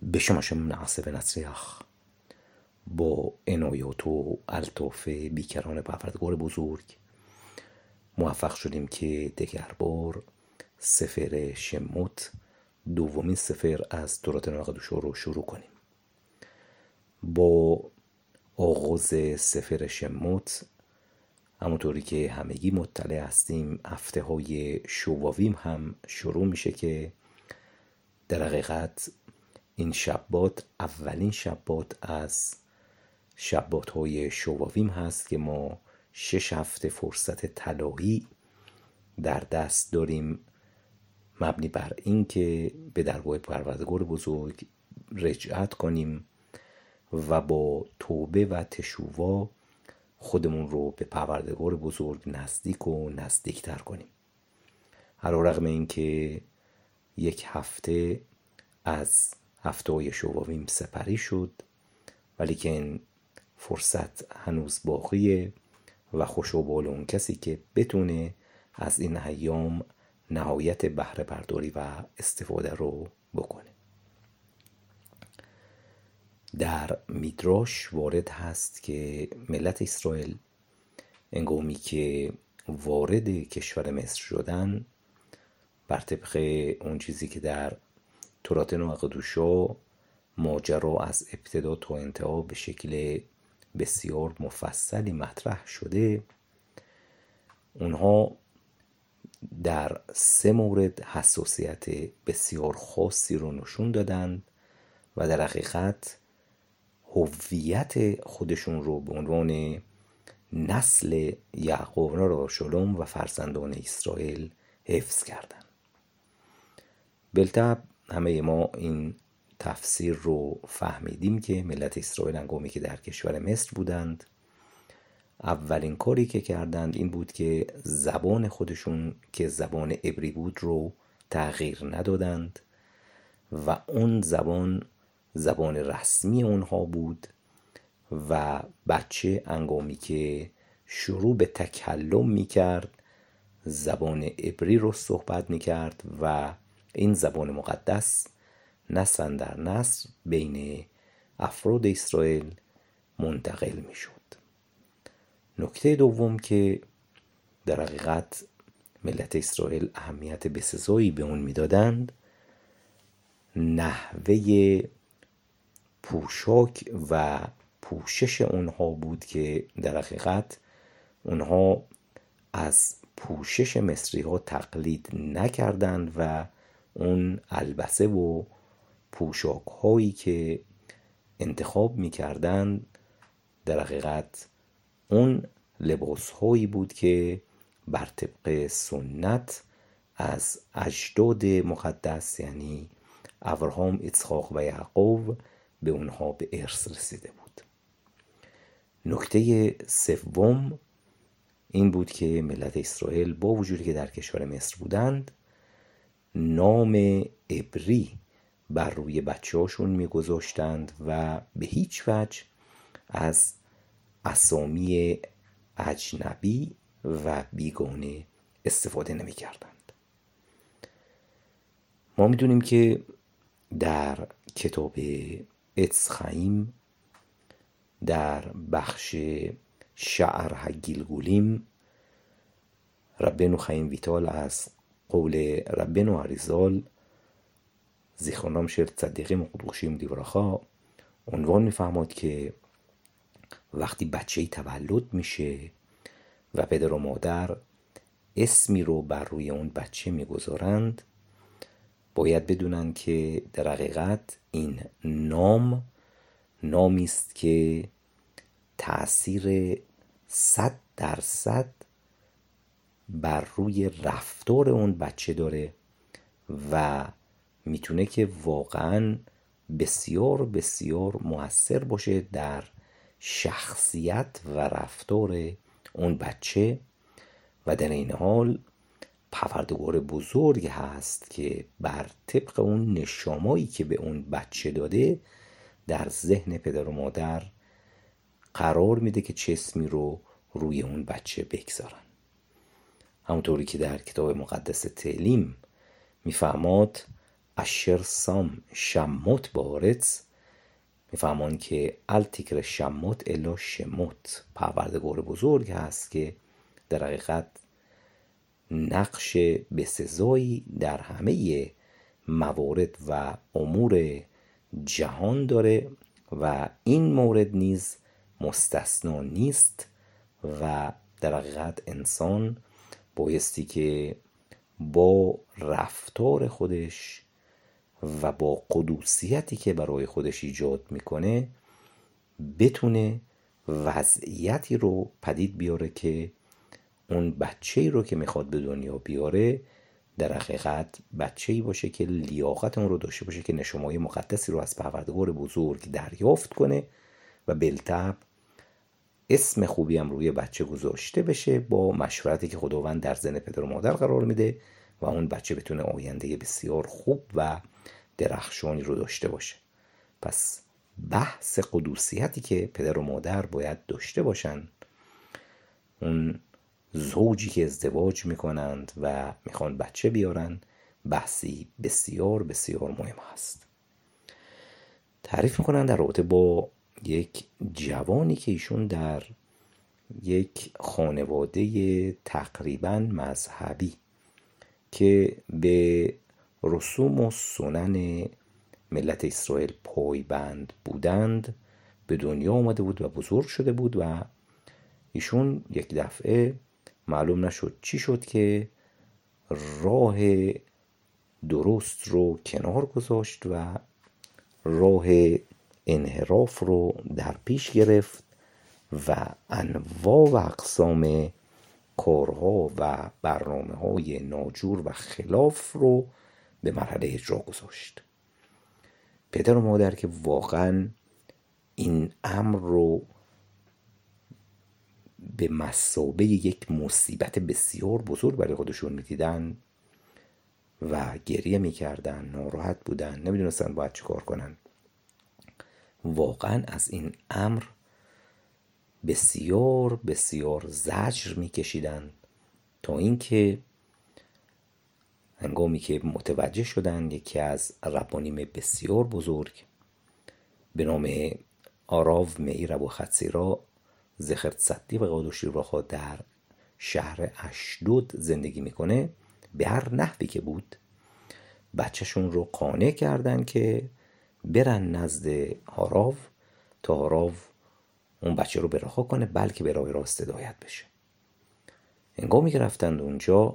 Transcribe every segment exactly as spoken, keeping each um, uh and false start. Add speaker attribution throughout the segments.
Speaker 1: بشماشم نعصب نصریخ با عنایات و الطاف بیکران پروردگار بزرگ موفق شدیم که دگر بار سفر شموت، دومین سفر از تورات ناقدوشا رو شروع کنیم. با آغاز سفر شموت، همونطوری که همگی مطلع هستیم، هفته های شواویم هم شروع میشه که در حقیقت این شبات اولین شبات از شبات های شواویم هست که ما شش هفته فرصت طلایی در دست داریم، مبنی بر این که به درگاه پروردگار بزرگ رجعت کنیم و با توبه و تشووا خودمون رو به پروردگار بزرگ نزدیک و نزدیکتر کنیم. علیرغم این که یک هفته از هفته های شواویم سپری شد، ولیکن فرصت هنوز باقیه و خوشوبال اون کسی که بتونه از این ایام نهایت بهره برداری و استفاده رو بکنه. در میدراش وارد هست که ملت اسرائیل هنگامی که وارد کشور مصر شدن، بر طبق اون چیزی که در تورات ناقدوشا ماجرا از ابتدا تا انتها به شکل بسیار مفصلی مطرح شده، اونها در سه مورد حساسیت بسیار خاصی رو نشون دادند و در حقیقت هویت خودشون رو به عنوان نسل یعقوب را شلوم و فرزندان اسرائیل حفظ کردند. بالطبع همه ما این تفسیر رو فهمیدیم که ملت اسرائیل هنگامی که در کشور مصر بودند، اولین کاری که کردند این بود که زبان خودشون که زبان عبری بود رو تغییر ندادند و اون زبان زبان رسمی اونها بود و بچه هنگامی که شروع به تکلم میکرد زبان عبری رو صحبت میکرد و این زبان مقدس نسل در نسل بین افراد اسرائیل منتقل میشد. نکته دوم که در حقیقت ملت اسرائیل اهمیت بسزایی به اون میدادند، نحوه پوشاک و پوشش اونها بود که در حقیقت اونها از پوشش مصری ها تقلید نکردند و اون البسه و پوشاک هایی که انتخاب میکردند در حقیقت اون لباس هایی بود که بر طبق سنت از اجداد مقدس یعنی ابراهام، اسحاق و یعقوب به اونها به ارث رسیده بود. نکته سوم این بود که ملت اسرائیل با وجودی که در کشور مصر بودند، نام عبری بر روی بچه هاشون میگذاشتند و به هیچ وجه از اسامی اجنبی و بیگانه استفاده نمی کردند. ما میدونیم که در کتاب عتس خیم در بخش شعر هگیلگولیم ربنو خیم ویتال از قول ربنو اریزال زیخرونام شر صدیقی مقدوشیم دیورخا عنوان میفهمد که وقتی بچه‌ای تولد میشه و پدر و مادر اسمی رو بر روی اون بچه میگذارند، باید بدونن که در حقیقت این نام نامی است که تأثیر صد درصد بر روی رفتار اون بچه داره و میتونه که واقعا بسیار بسیار مؤثر باشه در شخصیت و رفتار اون بچه و در این حال پروردگار بزرگ هست که بر طبق اون نشامایی که به اون بچه داده در ذهن پدر و مادر قرار میده که چه اسمی رو روی اون بچه بگذارن. همونطوری که در کتاب مقدس تعلیم میفهماد اشر سام شموت بارز، میفهمان که التیکر شموت الا شموت، پروردگار بزرگ هست که در حقیقت نقش بسزایی در همه موارد و امور جهان داره و این مورد نیز مستثنا نیست و در حقیقت انسان بایستی که با رفتار خودش و با قدوسیتی که برای خودش ایجاد میکنه بتونه وضعیتی رو پدید بیاره که اون بچه‌ای رو که میخواد به دنیا بیاره در حقیقت بچه‌ای باشه که لیاقت اون رو داشته باشه که نشمای مقدسی رو از پروردگار بزرگ دریافت کنه و بالطبع اسم خوبی هم روی بچه گذاشته بشه با مشورتی که خداوند در ذهن پدر و مادر قرار میده و اون بچه بتونه آینده بسیار خوب و درخشانی رو داشته باشه. پس بحث قدوسیتی که پدر و مادر باید داشته باشن، اون زوجی که ازدواج میکنند و میخوان بچه بیارن، بحثی بسیار بسیار مهم هست. تعریف میکنن در رابطه با یک جوانی که ایشون در یک خانواده تقریبا مذهبی که به رسوم و سنن ملت اسرائیل پایبند بودند به دنیا آمده بود و بزرگ شده بود و ایشون یک دفعه معلوم نشد چی شد که راه درست رو کنار گذاشت و راه انحراف رو در پیش گرفت و انواع و اقسام کارها و برنامه های ناجور و خلاف رو به مرحله اجرا گذاشت. پدر و مادر که واقعا این امر رو به مثابه یک مصیبت بسیار بزرگ برای خودشون میدیدن و گریه میکردن، ناراحت بودن، نمیدونستن باید چه کار کنن. واقعا از این امر بسیار بسیار زجر میکشیدن تا اینکه هنگامی که متوجه شدن یکی از ربانیم بسیار بزرگ به نام آراو مییر ابوختصیرا زخرت صدیق قادوشی را در شهر اشدود زندگی میکنه، به هر نحوی که بود بچهشون رو قانع کردن که برن نزد آراو تا آراو اون بچه رو برها کنه بلکه به راه راست هدایت بشه. هنگامی که رفتند اونجا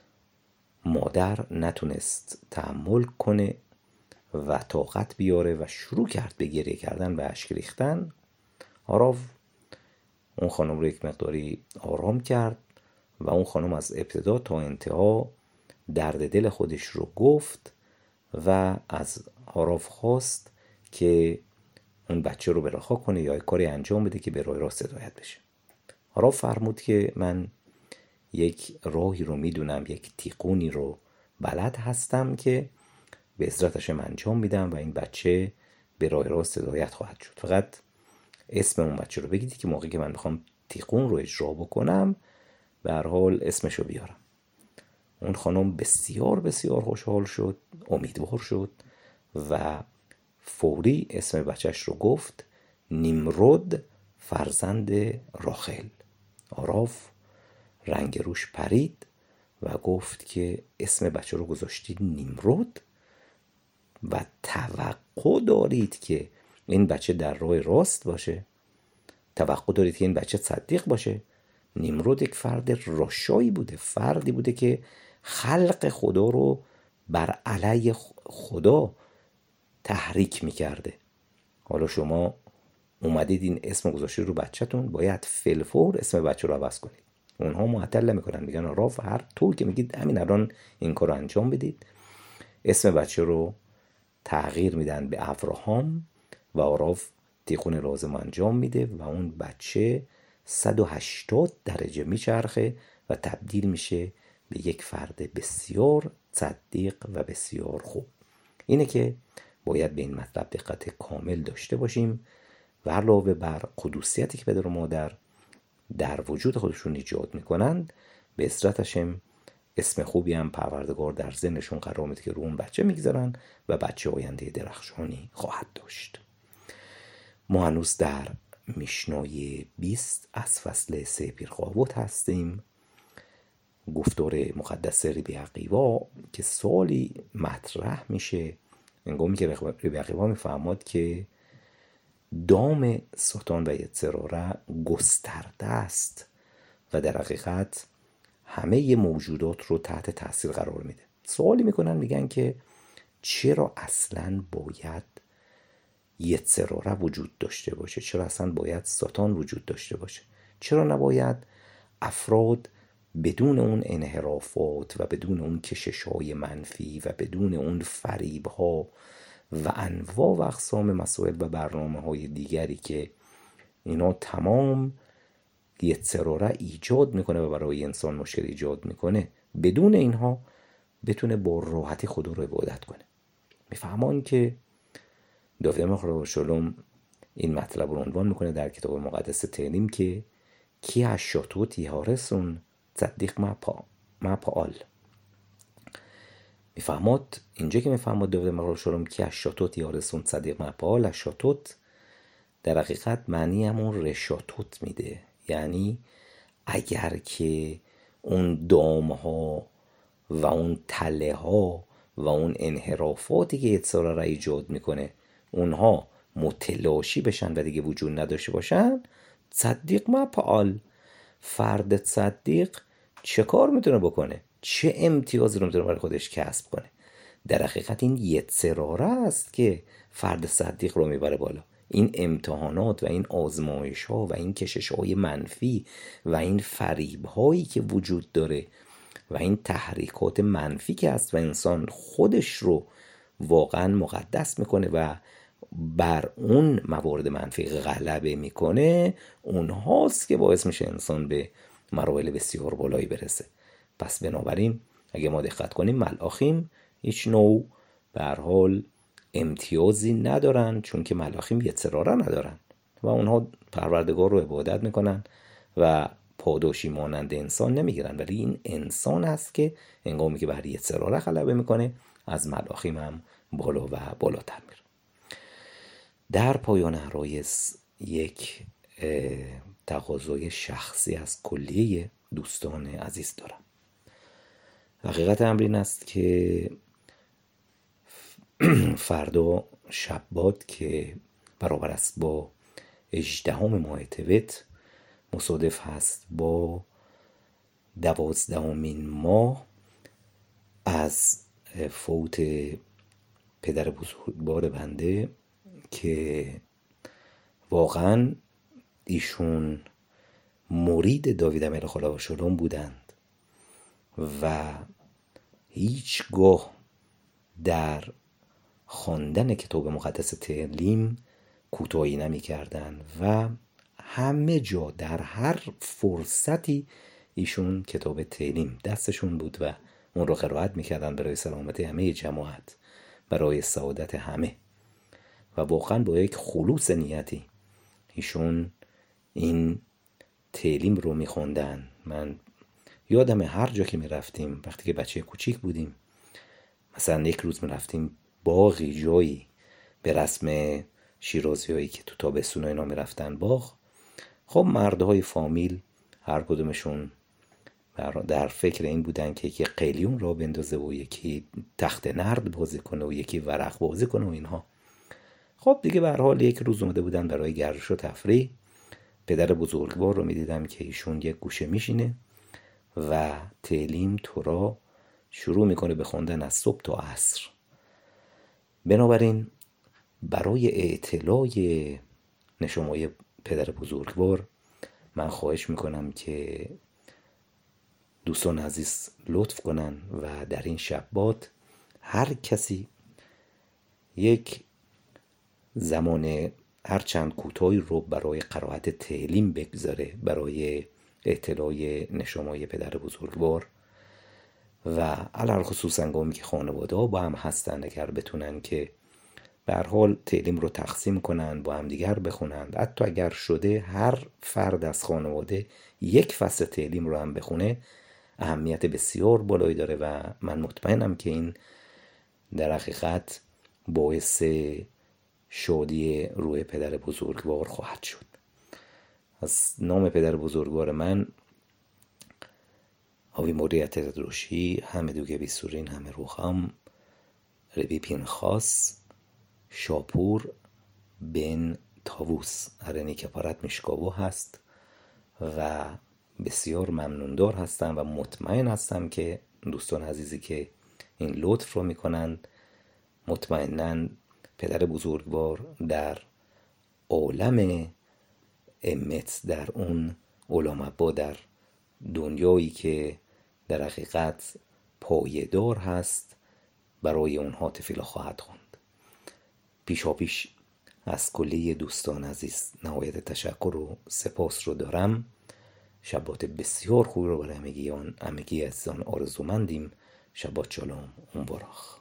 Speaker 1: مادر نتونست تحمل کنه و طاقت بیاره و شروع کرد به گریه کردن و اشک ریختن. آراو اون خانم رو یک مقداری آرام کرد و اون خانم از ابتدا تا انتها درد دل خودش رو گفت و از آراو خواست که اون بچه رو برها کنه یا کاری انجام بده که به راه راست هدایت بشه. آراو فرمود که من یک راهی رو میدونم، یک تیقونی رو بلد هستم که به عزتشم انجام میدم و این بچه به راه راست هدایت خواهد شد. فقط اسم اون بچه رو بگید که موقعی که من میخوام تیقون رو اجرا بکنم به هر حال اسمش رو بیارم. اون خانم بسیار بسیار خوشحال شد، امیدوار شد و فوری اسم بچهش رو گفت، نیمرود فرزند راخل. آراو رنگ روش پرید و گفت که اسم بچه رو گذاشتید نیمرود و توقع دارید که این بچه در راه راست باشه؟ توقع دارید که این بچه صدیق باشه؟ نیمرود یک فرد رشایی بوده، فردی بوده که خلق خدا رو بر علیه خدا تحریک میکرده. حالا شما اومدید این اسم گذاشته رو بچه‌تون، باید فلفور اسم بچه رو عوض کنید. اونها معطل نمیکنن، میگن آراو هر طور که میگید همین الان این کار رو انجام بدید. اسم بچه رو تغییر میدن به ابراهام و آراو تیقون لازم انجام میده و اون بچه صد و هشتاد درجه میچرخه و تبدیل میشه به یک فرد بسیار صدیق و بسیار خوب. اینه که باید به این مطلب دقت کامل داشته باشیم و علاوه بر قدوسیتی که پدر و مادر در وجود خودشون ایجاد میکنند به عزت هاشم اسم خوبی هم پروردگار در ذهنشون قرار میده که رو اون بچه میگذارن و بچه آینده درخشانی خواهد داشت. ما هنوز در میشنای بیست از فصل سه پیرقاوت هستیم، گفتار مقدس ربی عقیوا که سوالی مطرح میشه انگامی که ربی عقیوا میفهمد که دام ساتان و یتسراره گسترده است و در حقیقت همه موجودات رو تحت تاثیر قرار میده. سوالی میکنن، میگن که چرا اصلا باید یتسراره وجود داشته باشه؟ چرا اصلا باید ساتان وجود داشته باشه؟ چرا نباید افراد بدون اون انحرافات و بدون اون کشش‌های منفی و بدون اون فریب‌ها و انواع و اقسام مسائل و برنامه‌های دیگری که اینا تمام یتسراره ایجاد میکنه و برای انسان مشکل ایجاد میکنه، بدون اینها بتونه با راحتی خدا رو عبادت کنه؟ میفهمان که داوید مخرا شلوم این مطلب رو عنوان میکنه در کتاب مقدس تهلیم که کی هشتوت یهارسون تصدیق ما پا ما پال. میفهمد اینجا که میفهمد داوید مخرا شلوم کی هشتوت یهارسون تصدیق ما پال، هشتوت در حقیقت معنی همون رشاتوت میده، یعنی اگر که اون دامها و اون تله ها و اون انحرافاتی که یتسراره را ایجاد میکنه اونها متلاشی بشن و دیگه وجود نداشته باشن، تصدیق ما پال، فرد تصدیق چه کار میتونه بکنه؟ چه امتیازی رو میتونه برای خودش کسب کنه؟ در حقیقت این یتسراره است که فرد صدیق رو میبره بالا. این امتحانات و این آزمایش ها و این کشش های منفی و این فریب هایی که وجود داره و این تحریکات منفی که هست و انسان خودش رو واقعا مقدس میکنه و بر اون موارد منفی غلبه میکنه، اونهاست که باعث میشه انسان به مراحل بسیار بالایی برسه. پس بنابراین اگه ما دقت کنیم ملاخیم هیچ نوع به هر حال امتیازی ندارن، چون که ملاخیم یتسراره ندارن و اونها پروردگار رو عبادت میکنن و پاداشی مانند انسان نمیگیرن، ولی این انسان هست که هنگامی که بر یتسراره غلبه میکنه از ملاخیم هم بالا و بالاتر میره. در پایان عرایض یک تقاضای شخصی از کلیه دوستان عزیز دارم. حقیقت امر این است که فردا شبات که برابر است با هجدهم ماه تبت مصادف هست با دوازدهمین ماه از فوت پدر بزرگوار بنده که واقعا ایشون مرید داوید ملک علیه السلام بودند و هیچگاه در خواندن کتاب مقدس تهلیم کوتاهی نمی کردن و همه جا در هر فرصتی ایشون کتاب تهلیم دستشون بود و اون رو قرائت میکردن برای سلامت همه جماعت، برای سعادت همه و واقعا با یک خلوص نیتی ایشون این تهلیم رو میخوندن. من یادم هر جا که میرفتیم وقتی که بچه کوچیک بودیم، مثلا یک روز میرفتیم باغی جایی به رسم شیرازی هایی که تو تابستون اینا میرفتن باغ، خب مردهای فامیل هر کدومشون در فکر این بودن که یکی قلیون را بندازه و یکی تخت نرد بازی کنه و یکی ورق بازی کنه و اینها. خب دیگه به هر حال یک روز اومده بودن برای گردش و تفریح. پدر بزرگوار رو میدیدم که ایشون یک گوشه میشینه و تهلیم تورا شروع میکنه به خوندن از صبح تا عصر. بنابراین برای اعتلای نشمای پدر بزرگوار من خواهش میکنم که دوستان عزیز لطف کنن و در این شبات هر کسی یک زمان هر چند کوتاهی رو برای قرائت تهلیم بگذاره، برای اعتلای نشمای پدر بزرگوار و علل خصوص هنگامی که خانواده ها با هم هستن اگر بتونن که به هر حال تهلیم رو تقسیم کنن با هم دیگر بخونن. حتی اگر شده هر فرد از خانواده یک فصل تهلیم رو هم بخونه، اهمیت بسیار بالایی داره و من مطمئنم که این در حقیقت باعث شادی روح پدر بزرگوار خواهد شد. از نام پدر بزرگوار من آوی موریت روشی همه دوگه بیسورین همه روخم ربی پینخاس شاپور بن تاووس هرنی که پارت میشکاوو هست و بسیار ممنوندار هستم و مطمئن هستم که دوستان عزیزی که این لطف رو میکنند مطمئناً پدر بزرگوار در عالم امت، در اون علامه در دنیایی که در حقیقت پایدار هست برای اونها تفیلا خواهد خوند. پیشا پیش از کلی دوستان عزیز نهایت تشکر و سپاس رو دارم. شبات بسیار خوبی رو برای همگی همگی عزیزان آرزومندیم. شبات شالوم اون براخ.